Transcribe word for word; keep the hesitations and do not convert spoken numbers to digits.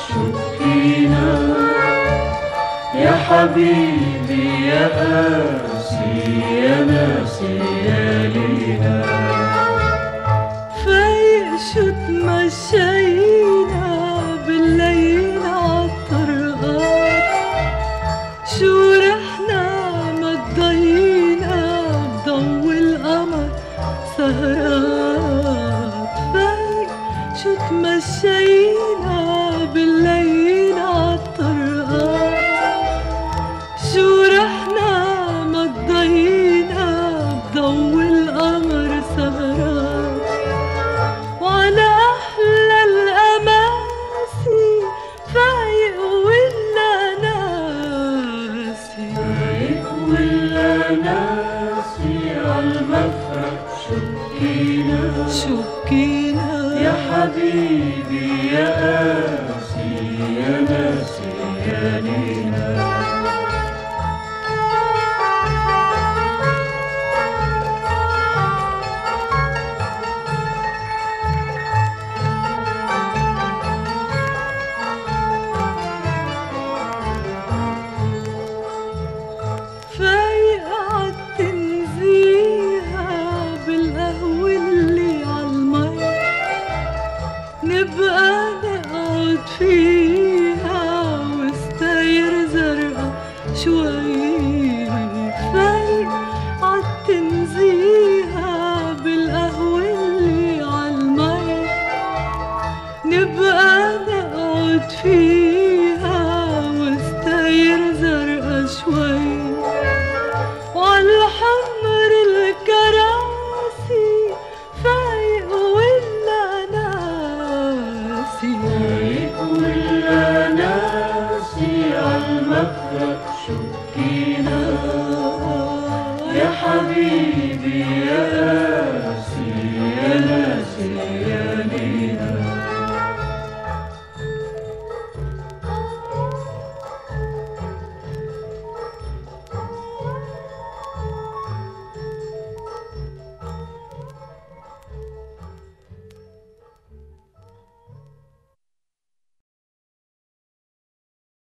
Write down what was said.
شكينا يا حبيبي يا قاسي يا ناسي ليالينا. فايق شو تمشينا بالليل عالطرقات، شو رحنا مضينا بضو القمر سهرات. فايق شو تمشينا بالليل عالطرقات، شو رحنا مضينا بضو القمر سهرات. وعلى أحلى الأماسي فايق ولا ناسي، فايق ولا ناسي عالمفرق شكينا شكينا يا حبيبي يا قاسي يا ناسي ليالينا. فايق عالتنزيهة بالقهوة اللي عالمي، نبقى نقعد فيها وستاير زرقا شوي. فايق عالتنزيهة بالقهوة اللي عالمي، نبقى نقعد فيها وستاير زرقا شوي. وعالحمر الكراسي فايق ولا ناسي، فايق ولا ناسي عالمفرق شكينا يا حبيبي يا